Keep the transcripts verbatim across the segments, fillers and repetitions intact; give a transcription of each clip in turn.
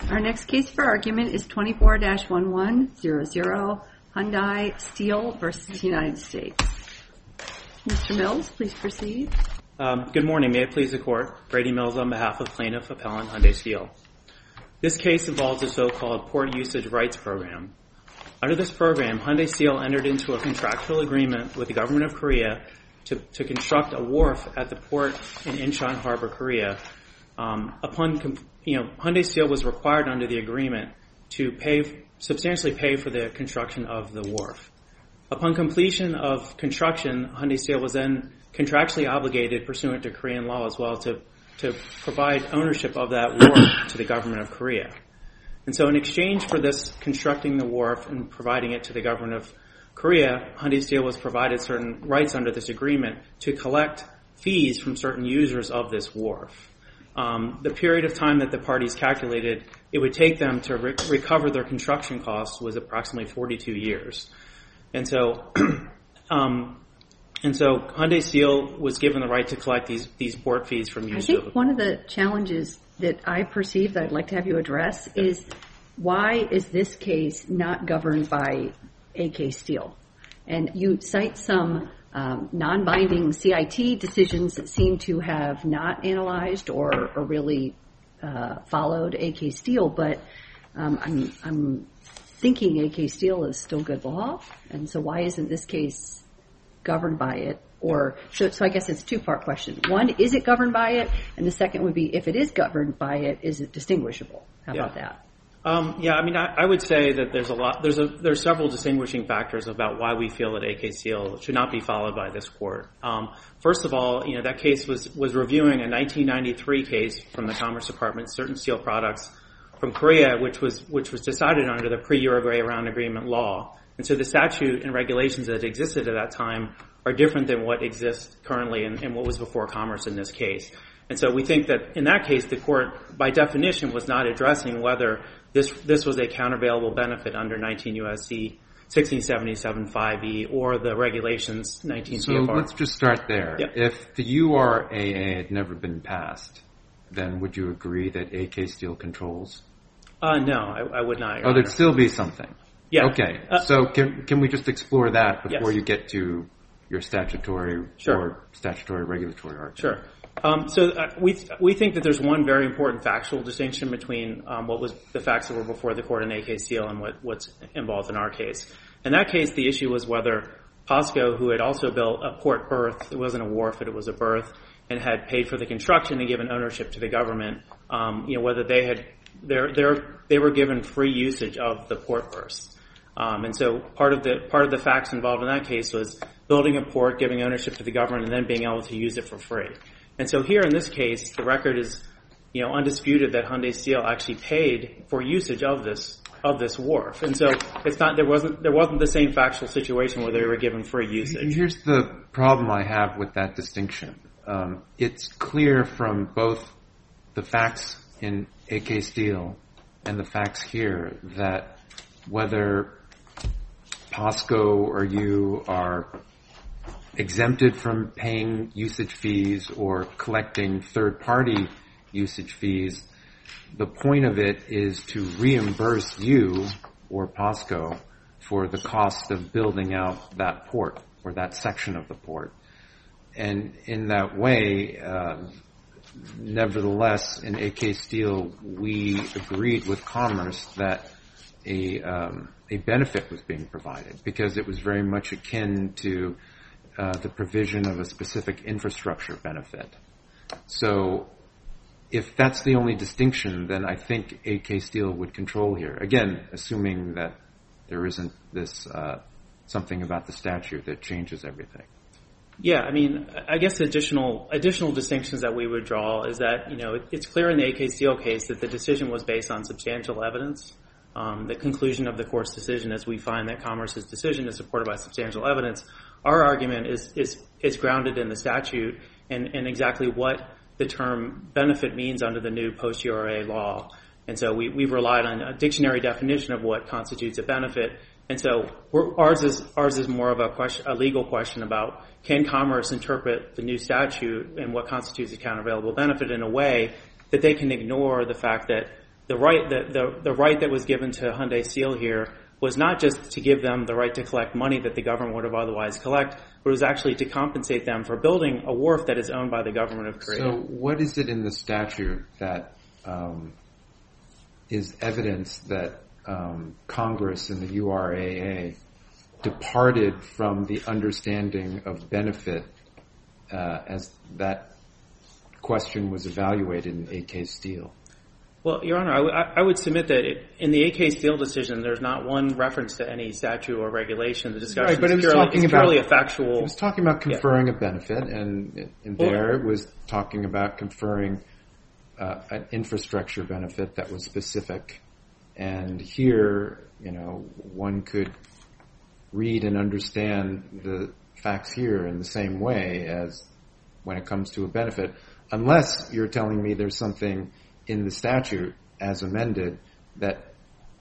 Our next case for argument is twenty-four dash one one zero zero Hyundai Steel versus United States. Mister Mills, please proceed. Um, good morning. May it please the Court. Brady Mills on behalf of Plaintiff Appellant Hyundai Steel. This case involves a so-called Port Usage Rights Program. Under this program, Hyundai Steel entered into a contractual agreement with the government of Korea to, to construct a wharf at the port in Incheon Harbor, Korea. Um, upon You know, Hyundai Steel was required under the agreement to pay, substantially pay for the construction of the wharf. Upon completion of construction, Hyundai Steel was then contractually obligated, pursuant to Korean law as well, to, to provide ownership of that wharf to the government of Korea. And so in exchange for this constructing the wharf and providing it to the government of Korea, Hyundai Steel was provided certain rights under this agreement to collect fees from certain users of this wharf. Um, the period of time that the parties calculated it would take them to re- recover their construction costs was approximately forty-two years. And so, um, and so Hyundai Steel was given the right to collect these, these port fees from users. I think one of the challenges that I perceive that I'd like to have you address is why is this case not governed by A K Steel? And you cite some Um, non-binding C I T decisions that seem to have not analyzed or, or really uh, followed A K Steel, but um, I'm, I'm thinking A K Steel is still good law, and so why isn't this case governed by it? Or so, so I guess it's a two-part question. One, is it governed by it? And the second would be, if it is governed by it, is it distinguishable? How yeah. about that? Um, yeah, I mean, I, I would say that there's a lot, there's a, there's several distinguishing factors about why we feel that A K Steel should not be followed by this court. Um, first of all, you know, that case was, was reviewing a nineteen ninety-three case from the Commerce Department, certain steel products from Korea, which was, which was decided under the pre-Uruguay Round Agreement law. And so the statute and regulations that existed at that time are different than what exists currently and, and what was before Commerce in this case. And so we think that in that case, the court, by definition, was not addressing whether this this was a countervailable benefit under nineteen U S C sixteen seventy-seven five E or the regulations nineteen C F R. So let's just start there. Yep. If the U R A A had never been passed, then would you agree that A K Steel controls? Uh, no, I, I would not. Your oh, there'd Honor. still be something. Yeah. Okay. Uh, so can can we just explore that before yes. you get to your statutory sure. or statutory regulatory argument? Sure. Um, so uh, we th- we think that there's one very important factual distinction between um, what was the facts that were before the court in A K Steel and what, what's involved in our case. In that case, the issue was whether POSCO, who had also built a port berth, it wasn't a wharf, but it was a berth, and had paid for the construction and given ownership to the government, um, you know, whether they had they're, they're, they were given free usage of the port berths. Um, and so part of the part of the facts involved in that case was building a port, giving ownership to the government, and then being able to use it for free. And so here in this case, the record is, you know, undisputed that Hyundai Steel actually paid for usage of this of this wharf. And so it's not there wasn't there wasn't the same factual situation where they were given free usage. Here's the problem I have with that distinction. Um, it's clear from both the facts in A K Steel and the facts here that whether POSCO or you are exempted from paying usage fees or collecting third-party usage fees, the point of it is to reimburse you or POSCO for the cost of building out that port or that section of the port. And in that way, uh, nevertheless, in A K Steel, we agreed with Commerce that a, um, a benefit was being provided because it was very much akin to Uh, the provision of a specific infrastructure benefit. So if that's the only distinction, then I think A K Steel would control here. Again, assuming that there isn't this uh, something about the statute that changes everything. Yeah, I mean, I guess additional additional distinctions that we would draw is that, you know, it, it's clear in the A K Steel case that the decision was based on substantial evidence. Um, the conclusion of the court's decision, as we find that Commerce's decision is supported by substantial evidence, our argument is is, is grounded in the statute and, and exactly what the term benefit means under the new post-U R A law. And so we, we've relied on a dictionary definition of what constitutes a benefit. And so we're, ours is ours is more of a question, a legal question about can Commerce interpret the new statute and what constitutes a countervailable benefit in a way that they can ignore the fact that the right the, the, the right that was given to Hyundai Steel here was not just to give them the right to collect money that the government would have otherwise collect, but it was actually to compensate them for building a wharf that is owned by the government of Korea. So what is it in the statute that um, is evidence that um, Congress and the U R A A departed from the understanding of benefit uh, as that question was evaluated in A K Steel? Well, Your Honor, I, w- I would submit that it, in the A K Steel decision, there's not one reference to any statute or regulation. The discussion right, but is it was purely, talking it's purely about, a factual... It was talking about conferring yeah. a benefit, and, and well, there it was talking about conferring uh, an infrastructure benefit that was specific. And here, you know, one could read and understand the facts here in the same way as when it comes to a benefit, unless you're telling me there's something in the statute as amended that,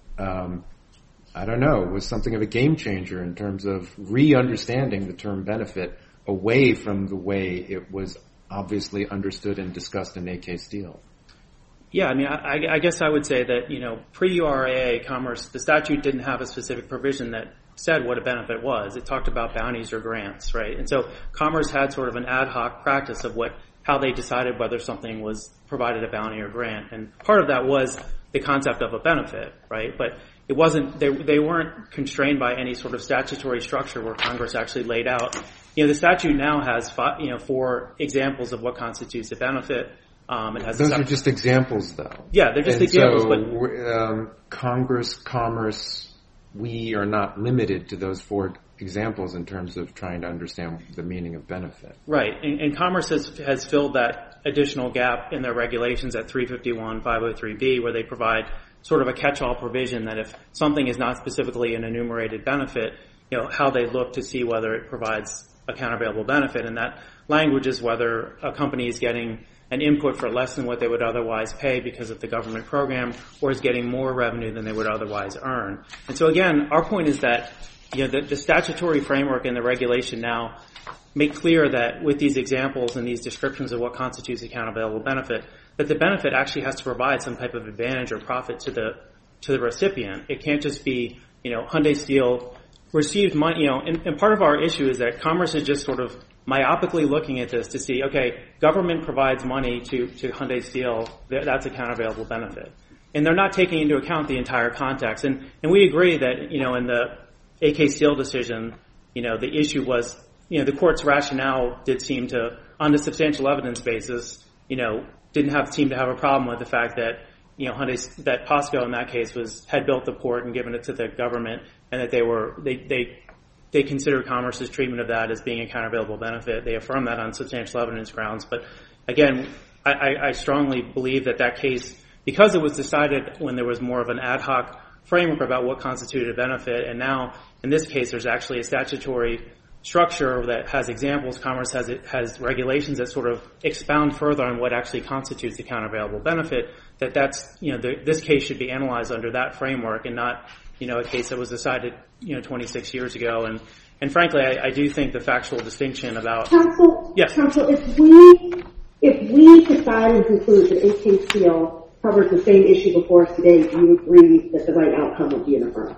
um, I don't know, was something of a game changer in terms of re-understanding the term benefit away from the way it was obviously understood and discussed in A K Steel. Yeah, I mean, I, I guess I would say that, you know, pre-U R A A commerce, the statute didn't have a specific provision that said what a benefit was. It talked about bounties or grants, right? And so commerce had sort of an ad hoc practice of what how they decided whether something was provided a bounty or grant. And part of that was the concept of a benefit, right? But it wasn't, they, they weren't constrained by any sort of statutory structure where Congress actually laid out. You know, the statute now has five, you know, four examples of what constitutes a benefit. Um, it has Those a are just examples, though. Yeah, they're just and examples. So, but um, Congress, commerce, we are not limited to those four examples in terms of trying to understand the meaning of benefit. Right, and, and Commerce has, has filled that additional gap in their regulations at three fifty-one five oh three B, where they provide sort of a catch-all provision that if something is not specifically an enumerated benefit, you know, how they look to see whether it provides a countervailable benefit. And that language is whether a company is getting an input for less than what they would otherwise pay because of the government program, or is getting more revenue than they would otherwise earn. And so again, our point is that, you know, the, the statutory framework and the regulation now make clear that with these examples and these descriptions of what constitutes a countervailable benefit, that the benefit actually has to provide some type of advantage or profit to the to the recipient. It can't just be, you know, Hyundai Steel received money, you know, and, and part of our issue is that Commerce is just sort of myopically looking at this to see, okay, government provides money to, to Hyundai Steel, that's a countervailable benefit. And they're not taking into account the entire context. And, and we agree that, you know, in the A K Steel decision, you know, the issue was, you know, the court's rationale did seem to, on the substantial evidence basis, you know, didn't have, seem to have a problem with the fact that, you know, Hyundai, that POSCO in that case was, had built the port and given it to the government, and that they were, they, they, they considered Commerce's treatment of that as being a countervailable benefit. They affirmed that on substantial evidence grounds. But again, I, I, I strongly believe that that case, because it was decided when there was more of an ad hoc framework about what constituted a benefit, and now in this case there's actually a statutory structure that has examples, Commerce has it, has regulations that sort of expound further on what actually constitutes a countervailable benefit, that that's, you know, the, this case should be analyzed under that framework and not, you know, a case that was decided, you know, twenty-six years ago. And, and frankly, I, I do think the factual distinction about... Counsel, yes. Counsel, if we, if we decide and conclude that A K Steel covers the same issue before us today, do you agree that the right outcome would be an affirm?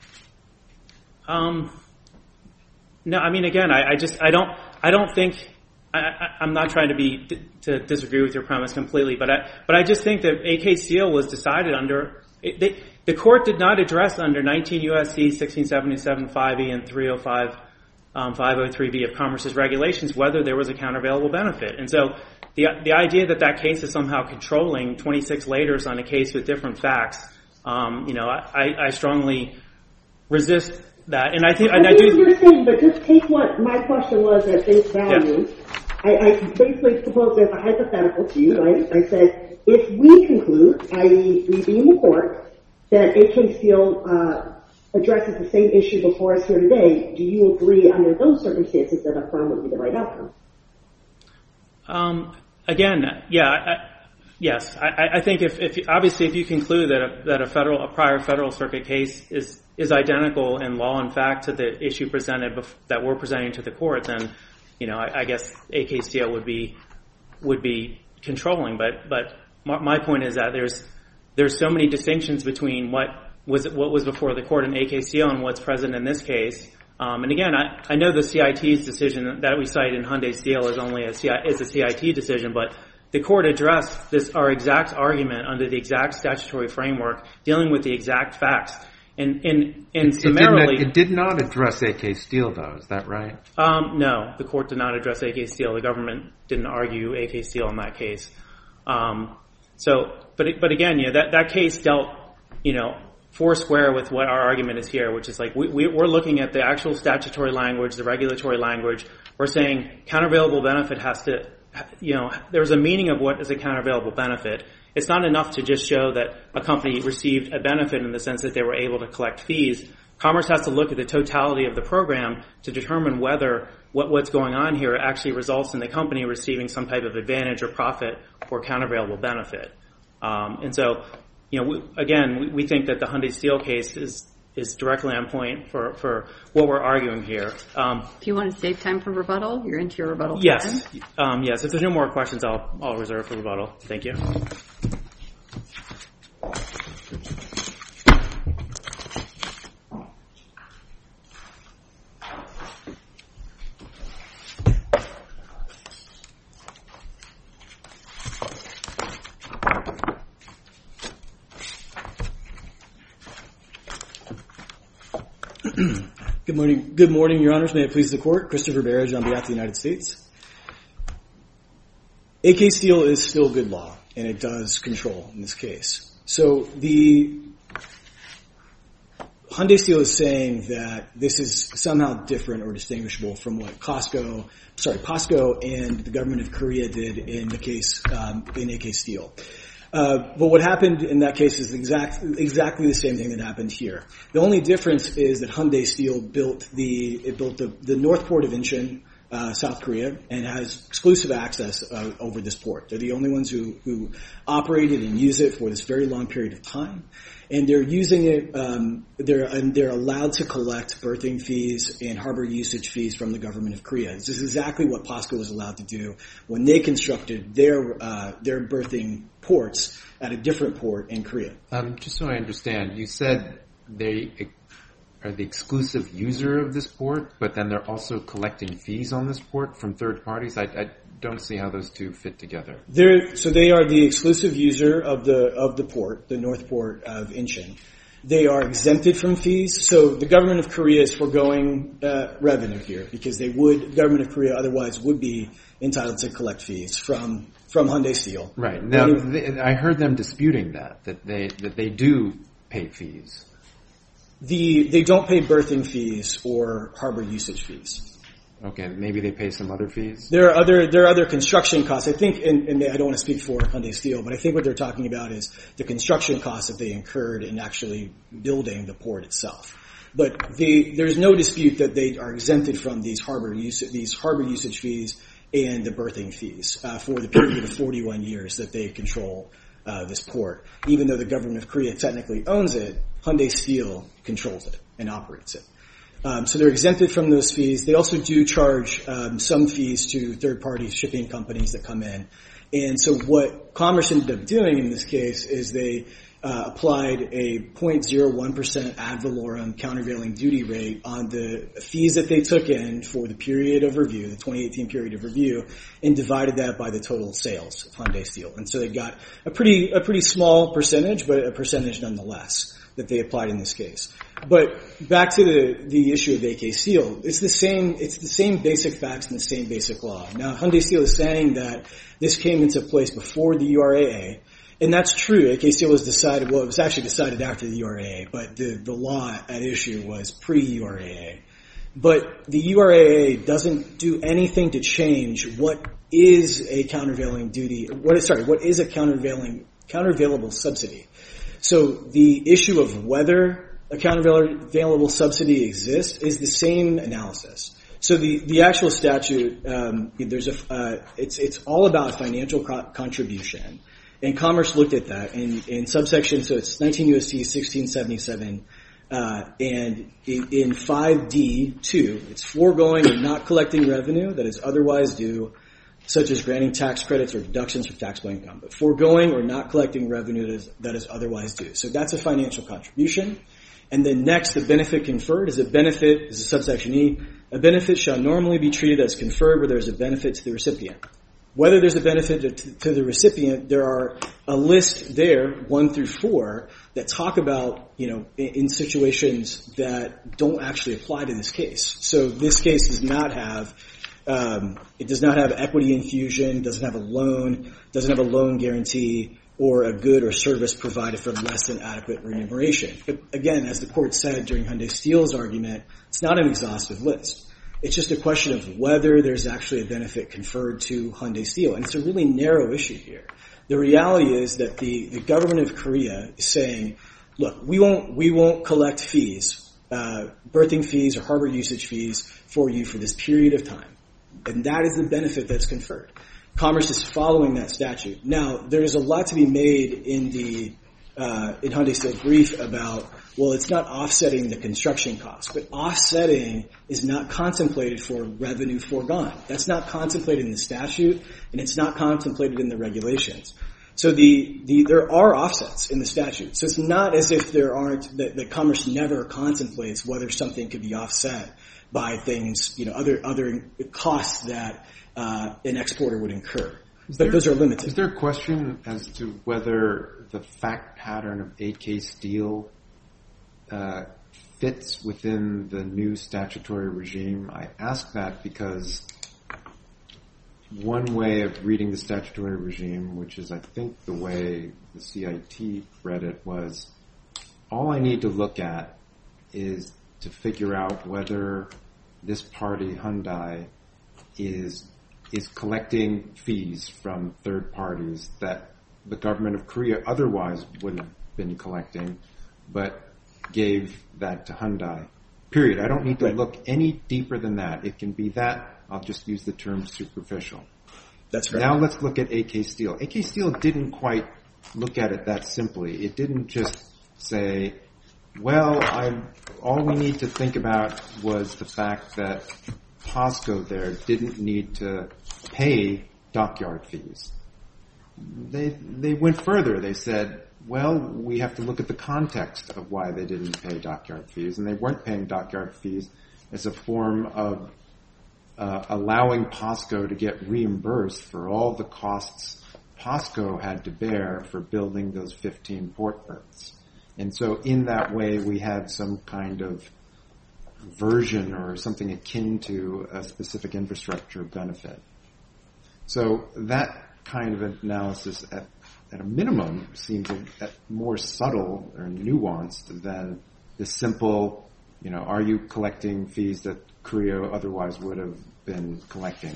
Um, no, I mean, again, I, I just, I don't, I don't think, I, I, I'm not trying to be, to disagree with your premise completely, but I, but I just think that A K Steel was decided under, it, they, the court did not address under nineteen U S C sixteen seventy-seven five E and three oh five, um, five oh three B of Commerce's regulations whether there was a countervailable benefit. And so the, the idea that that case is somehow controlling twenty-six laters on a case with different facts, um, you know, I, I strongly resist that. And I think, and I, I do. what you're saying, but just take what my question was at face value. Yeah. I, I basically proposed as a hypothetical to you, right? I said, if we conclude, that is, we deem the court, that A K Steel uh, addresses the same issue before us here today, do you agree under those circumstances that affirm would be the right outcome? Um, again, yeah, I, yes. I, I think if, if obviously if you conclude that a, that a federal, a prior federal circuit case is is identical in law and fact to the issue presented bef- that we're presenting to the court, then, you know, I, I guess A K Steel would be would be controlling. But but my, my point is that there's there's so many distinctions between what was what was before the court in A K Steel and what's present in this case. Um, and again, I, I know the C I T's decision that we cite in Hyundai Steel is only a C I, is a C I T decision, but the court addressed this our exact argument under the exact statutory framework, dealing with the exact facts. And, and, and it, summarily... It, did not, it did not address A K Steel, though. Is that right? Um, no, the court did not address A K Steel. The government didn't argue A K Steel in that case. Um, so, but but again, you know, that, that case dealt, you know, four square with what our argument is here, which is like we, we, we're looking at the actual statutory language, the regulatory language. We're saying countervailable benefit has to, you know, there's a meaning of what is a countervailable benefit. It's not enough to just show that a company received a benefit in the sense that they were able to collect fees. Commerce has to look at the totality of the program to determine whether what, what's going on here actually results in the company receiving some type of advantage or profit or countervailable benefit. Um, and so, you know, we, again, we, we think that the Hyundai Steel case is is directly on point for, for what we're arguing here. Um, if you want to save time for rebuttal, you're into your rebuttal time. Yes. Um, yes. If there's no more questions, I'll, I'll reserve for rebuttal. Thank you. Good morning. Good morning, Your Honors. May it please the Court. Christopher Barrage on behalf of the United States. A K Steel is still good law, and it does control in this case. So the Hyundai Steel is saying that this is somehow different or distinguishable from what Costco, sorry, POSCO and the government of Korea did in the case um, in A K Steel. Uh, but what happened in that case is exact, exactly the same thing that happened here. The only difference is that Hyundai Steel built the it built the, the North Port of Incheon, uh, South Korea, and has exclusive access uh, over this port. They're the only ones who who operated and use it for this very long period of time, and they're using it. Um, they're and they're allowed to collect berthing fees and harbor usage fees from the government of Korea. This is exactly what POSCO was allowed to do when they constructed their uh, their berthing ports at a different port in Korea. Um, just so I understand, you said they are the exclusive user of this port, but then they're also collecting fees on this port from third parties? I, I don't see how those two fit together. They're, so they are the exclusive user of the of the port, the North Port of Incheon. They are exempted from fees. So the government of Korea is foregoing uh, revenue here because they would, the government of Korea otherwise would be entitled to collect fees from from Hyundai Steel. Right. Now, they, I heard them disputing that, that they that they do pay fees. The They don't pay berthing fees or harbor usage fees. Okay, maybe they pay some other fees? There are other there are other construction costs. I think, and, and I don't want to speak for Hyundai Steel, but I think what they're talking about is the construction costs that they incurred in actually building the port itself. But the, there's no dispute that they are exempted from these harbor usage, these harbor usage fees and the berthing fees uh, for the period of forty-one years that they control uh, this port. Even though the government of Korea technically owns it, Hyundai Steel controls it and operates it. Um, so they're exempted from those fees. They also do charge um, some fees to third-party shipping companies that come in. And so what Commerce ended up doing in this case is they uh, applied a zero point zero one percent ad valorem countervailing duty rate on the fees that they took in for the period of review, the twenty eighteen period of review, and divided that by the total sales of Hyundai Steel. And so they got a pretty a pretty small percentage, but a percentage nonetheless that they applied in this case. But back to the, the issue of A K Steel, it's the same, it's the same basic facts and the same basic law. Now, Hyundai Steel is saying that this came into place before the U R A A, and that's true. A K Steel was decided, well, it was actually decided after the U R A A, but the, the law at issue was pre-U R A A. But the U R A A doesn't do anything to change what is a countervailing duty, what is, sorry, what is a countervailing, countervailable subsidy. So the issue of whether a countervailable subsidy exists is the same analysis. So the, the actual statute, um, there's a, uh, it's, it's all about financial co- contribution. And Commerce looked at that in, in subsection, so it's nineteen U S C sixteen seventy-seven, uh, and in, in five D two, it's foregoing and not collecting revenue that is otherwise due such as granting tax credits or deductions from taxable income, but foregoing or not collecting revenue that is, that is otherwise due. So that's a financial contribution. And then next, the benefit conferred is a benefit, this is subsection E, a benefit shall normally be treated as conferred where there is a benefit to the recipient. Whether there's a benefit to, to the recipient, there are a list there, one through four, that talk about, you know, in, in situations that don't actually apply to this case. So this case does not have, um, it does not have equity infusion, doesn't have a loan, doesn't have a loan guarantee, or a good or service provided for less than adequate remuneration. But again, as the court said during Hyundai Steel's argument, it's not an exhaustive list. It's just a question of whether there's actually a benefit conferred to Hyundai Steel. And it's a really narrow issue here. The reality is that the, the government of Korea is saying, look, we won't, we won't collect fees, uh, birthing fees or harbor usage fees for you for this period of time. And that is the benefit that's conferred. Commerce is following that statute. Now, there's a lot to be made in the uh, in Hyundai Steel's brief about, well, it's not offsetting the construction costs, but offsetting is not contemplated for revenue foregone. That's not contemplated in the statute, and it's not contemplated in the regulations. So the, the there are offsets in the statute. So it's not as if there aren't that, that Commerce never contemplates whether something could be offset by things, you know, other other costs that uh, an exporter would incur. Is but there, those are limited. Is there a question as to whether the fact pattern of A K Steel uh, fits within the new statutory regime? I ask that because one way of reading the statutory regime, which is I think the way the C I T read it, was all I need to look at is to figure out whether this party, Hyundai, is is collecting fees from third parties that the government of Korea otherwise would have been collecting, but gave that to Hyundai. Period. I don't need to right. look any deeper than that. It can be that. I'll just use the term superficial. That's right. Now let's look at A K Steel. A K Steel didn't quite look at it that simply. It didn't just say, well, I'm, all we need to think about was the fact that POSCO there didn't need to pay dockyard fees. They they went further. They said, well, we have to look at the context of why they didn't pay dockyard fees, and they weren't paying dockyard fees as a form of uh, allowing POSCO to get reimbursed for all the costs POSCO had to bear for building those fifteen port berths. And so in that way, we had some kind of version or something akin to a specific infrastructure benefit. So that kind of analysis at, at a minimum seems a, a more subtle or nuanced than the simple, you know, are you collecting fees that Korea otherwise would have been collecting?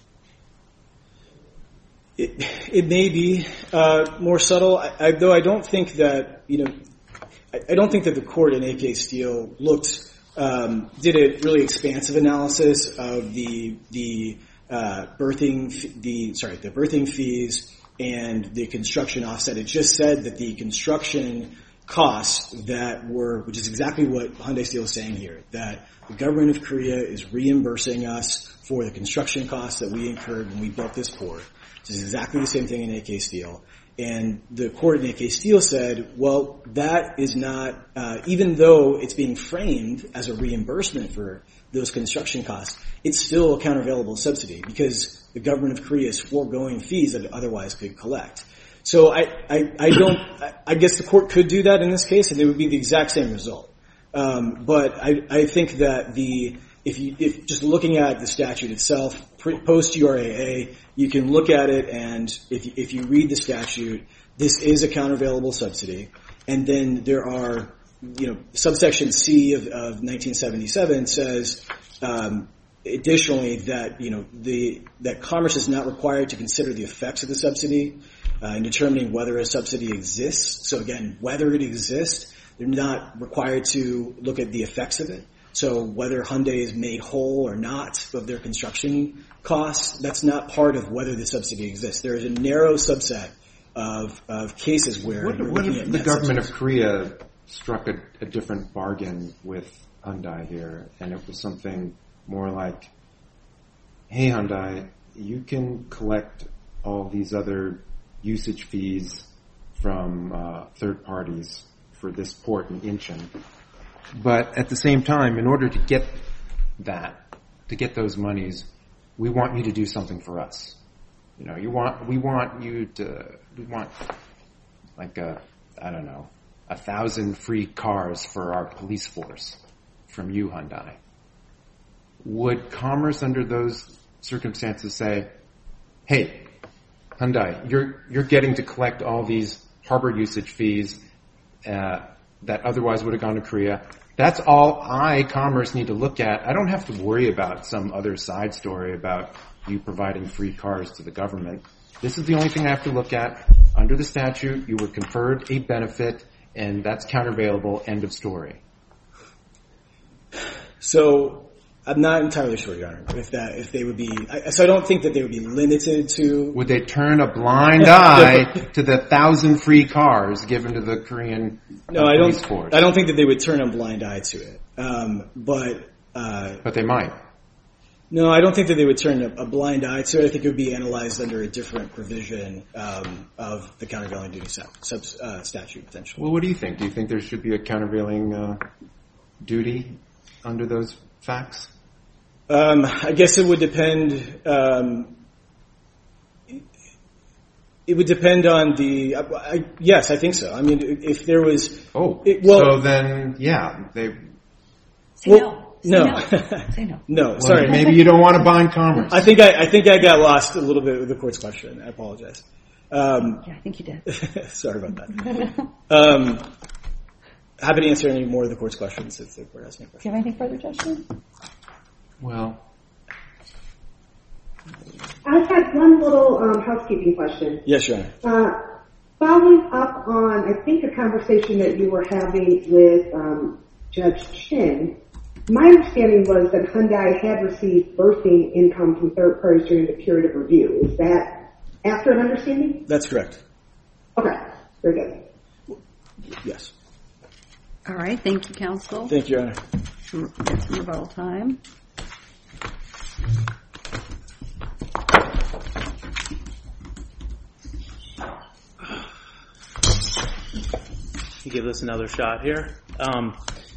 It, it may be uh, more subtle, I, I, though I don't think that, you know, I, I don't think that the court in A K Steel looked Um, did a really expansive analysis of the the uh, birthing the sorry the birthing fees and the construction offset. It just said that the construction costs that were, which is exactly what Hyundai Steel is saying here, that the government of Korea is reimbursing us for the construction costs that we incurred when we built this port. This is exactly the same thing in A K Steel. And the court in A K Steel said, well, that is not, uh, even though it's being framed as a reimbursement for those construction costs, it's still a countervailable subsidy because the government of Korea is foregoing fees that it otherwise could collect. So I, I, I don't, I guess the court could do that in this case and it would be the exact same result. Um, but I, I think that the, if you, if just looking at the statute itself, post U R A A, you can look at it and if you, if you read the statute, this is a countervailable subsidy. And then there are, you know, subsection C of, of nineteen seventy-seven says, um, additionally that, you know, the, that Commerce is not required to consider the effects of the subsidy, uh, in determining whether a subsidy exists. So again, whether it exists, they're not required to look at the effects of it. So whether Hyundai is made whole or not of their construction costs, that's not part of whether the subsidy exists. There is a narrow subset of, of cases where what, you're what looking if at the government subsidies. of Korea struck a, a different bargain with Hyundai here, and it was something more like, hey Hyundai, you can collect all these other usage fees from uh, third parties for this port in Incheon. But at the same time, in order to get that, to get those monies, we want you to do something for us. You know, you want, we want you to, we want like a, I don't know, a thousand free cars for our police force from you, Hyundai. Would Commerce under those circumstances say, hey, Hyundai, you're, you're getting to collect all these harbor usage fees, uh, that otherwise would have gone to Korea. That's all I, Commerce, need to look at. I don't have to worry about some other side story about you providing free cars to the government. This is the only thing I have to look at. Under the statute, you were conferred a benefit, and that's countervailable, end of story. So I'm not entirely sure, Your Honor, if that, if they would be, I, so I don't think that they would be limited to. Would they turn a blind eye to the thousand free cars given to the Korean no, uh, I police don't, force? I don't think that they would turn a blind eye to it. Um, but, uh, But they might. No, I don't think that they would turn a, a blind eye to it. I think it would be analyzed under a different provision, um, of the countervailing duty sub, sub uh, statute, potentially. Well, what do you think? Do you think there should be a countervailing, uh, duty under those facts? Um, I guess it would depend. Um, it would depend on the. I, I, yes, I think so. I mean, if there was. Oh, it, well, so then, yeah, they. Say well, no. no. Say no. Say no. No, Well, sorry. maybe you don't want to bind Commerce. I think I, I think I got lost a little bit with the court's question. I apologize. Um, Yeah, I think you did. sorry about that. Um, happy to answer any more of the court's questions if the court has any questions. Do you have anything further, Justin? Well, I've had one little um, housekeeping question. Yes, Your Honor. Uh, following up on, I think, a conversation that you were having with um, Judge Chin, my understanding was that Hyundai had received birthing income from third parties during the period of review. Is that accurate understanding? That's correct. Okay, very good. Yes. All right. Thank you, counsel. Thank you, Your Honor. Get some rebuttal time. Give this another shot here. Um,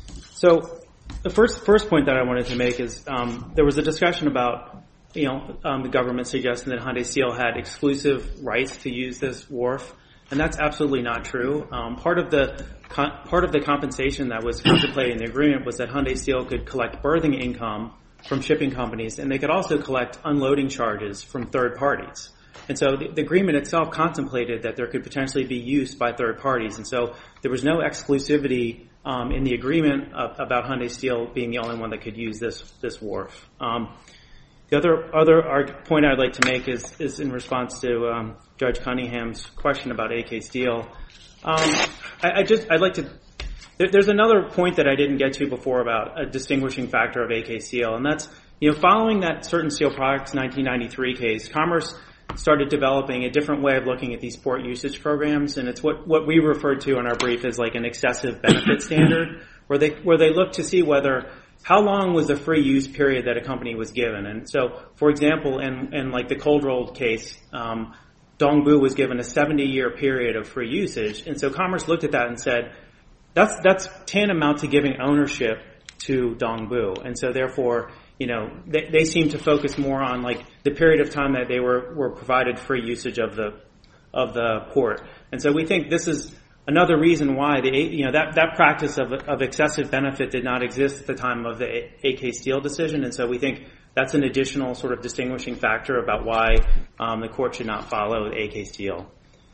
so the first first point that I wanted to make is um, there was a discussion about you know um, the government suggesting that Hyundai Steel had exclusive rights to use this wharf, and that's absolutely not true. Um, part of the con- part of the compensation that was contemplated in the agreement was that Hyundai Steel could collect berthing income from shipping companies, and they could also collect unloading charges from third parties. And so the, the agreement itself contemplated that there could potentially be use by third parties. And so there was no exclusivity um, in the agreement of, about Hyundai Steel being the only one that could use this this wharf. Um, the other other arg- point I'd like to make is, is in response to um, Judge Cunningham's question about A K Steel. Um, I, I just I'd like to. There, there's another point that I didn't get to before about a distinguishing factor of A K Steel, and that's you know following that Certain Steel Products nineteen ninety-three case, Commerce started developing a different way of looking at these port usage programs, and it's what, what we referred to in our brief as like an excessive benefit standard, where they where they look to see whether how long was the free use period that a company was given. And so, for example, in, in like the cold rolled case, um, Dongbu was given a seventy year period of free usage, and so Commerce looked at that and said that's that's tantamount to giving ownership to Dongbu, and so therefore, you know, they, they seem to focus more on like the period of time that they were, were provided free usage of the of the port. And so we think this is another reason why the you know that, that practice of of excessive benefit did not exist at the time of the A K Steel decision. And so we think that's an additional sort of distinguishing factor about why um, the court should not follow A K Steel.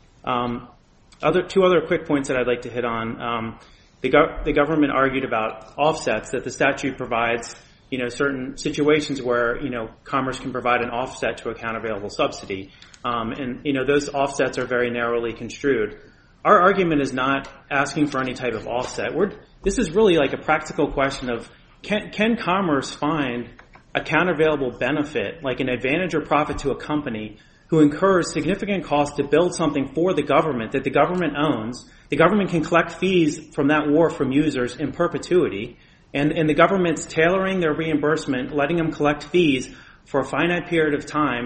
Um, other two other quick points that I'd like to hit on. Um, the, go- the government argued about offsets, that the statute provides you know, certain situations where, you know, Commerce can provide an offset to a countervailable subsidy. Um, and, you know, those offsets are very narrowly construed. Our argument is not asking for any type of offset. We're, this is really like a practical question of can, can Commerce find a countervailable benefit, like an advantage or profit to a company who incurs significant costs to build something for the government that the government owns. The government can collect fees from that wharf from users in perpetuity. And, and the government's tailoring their reimbursement, letting them collect fees for a finite period of time,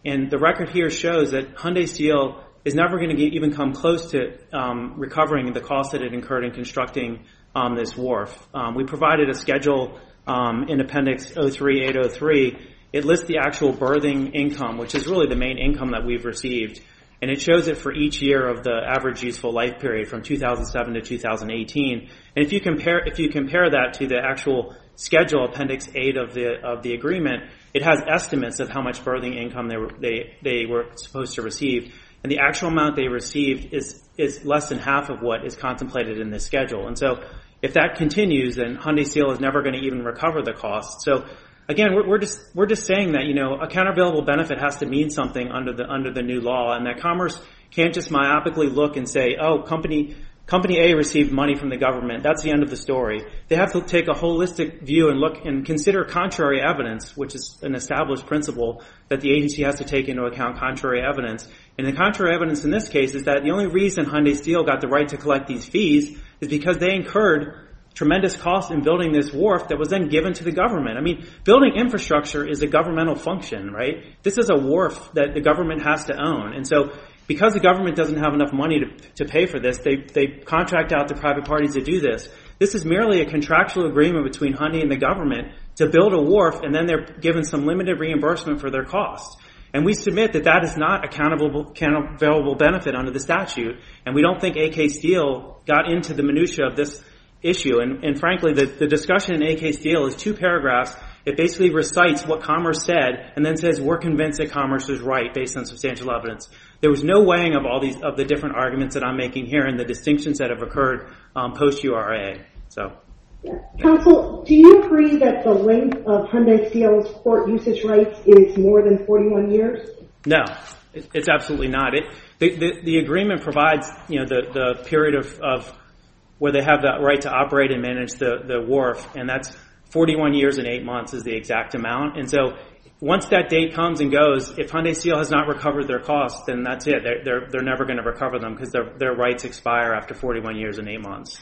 And the record here shows that Hyundai Steel is never going to even come close to um, recovering the cost that it incurred in constructing um, this wharf. Um, we provided a schedule um, in Appendix oh three eight oh three. It lists the actual berthing income, which is really the main income that we've received. And it shows it for each year of the average useful life period from two thousand seven to two thousand eighteen. And if you compare, if you compare that to the actual schedule, Appendix eight of the of the agreement, it has estimates of how much berthing income they were they they were supposed to receive, and the actual amount they received is is less than half of what is contemplated in this schedule. And so, if that continues, then Hyundai Steel is never going to even recover the cost. So, again, we're, we're just we're just saying that, you know, a countervailable benefit has to mean something under the under the new law, and that Commerce can't just myopically look and say, oh, company company A received money from the government. That's the end of the story. They have to take a holistic view and look and consider contrary evidence, which is an established principle that the agency has to take into account contrary evidence. And the contrary evidence in this case is that the only reason Hyundai Steel got the right to collect these fees is because they incurred tremendous cost in building this wharf that was then given to the government. I mean, building infrastructure is a governmental function, right? This is a wharf that the government has to own. And so because the government doesn't have enough money to, to pay for this, they, they contract out to private parties to do this. This is merely a contractual agreement between Hyundai and the government to build a wharf, and then they're given some limited reimbursement for their costs. And we submit that that is not a countable, countervailable benefit under the statute, and we don't think A K Steel got into the minutia of this issue. And, and frankly, the, the discussion in A K Steel is two paragraphs. It basically recites what Commerce said and then says we're convinced that Commerce is right based on substantial evidence. There was no weighing of all these of the different arguments that I'm making here and the distinctions that have occurred um, post U R A. So, yeah. Counsel, do you agree that the length of Hyundai Steel's port usage rights is more than forty-one years? No, it, it's absolutely not. It the, the the agreement provides, you know, the the period of of where they have the right to operate and manage the, the wharf, and that's forty-one years and eight months is the exact amount. And so once that date comes and goes, if Hyundai Steel has not recovered their costs, then that's it. They're, they're, they're never going to recover them because their, their rights expire after forty-one years and eight months.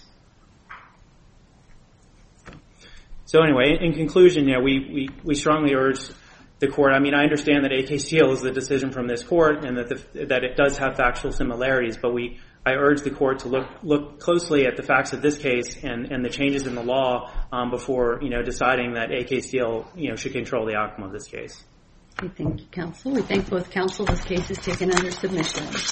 So anyway, in conclusion, you know, we, we, we strongly urge the court. I mean, I understand that A K Steel is the decision from this court and that the, that it does have factual similarities, but we I urge the court to look look closely at the facts of this case and, and the changes in the law um, before, you know, deciding that A K Steel, you know, should control the outcome of this case. We thank you, counsel. We thank both counsel. This case is taken under submission.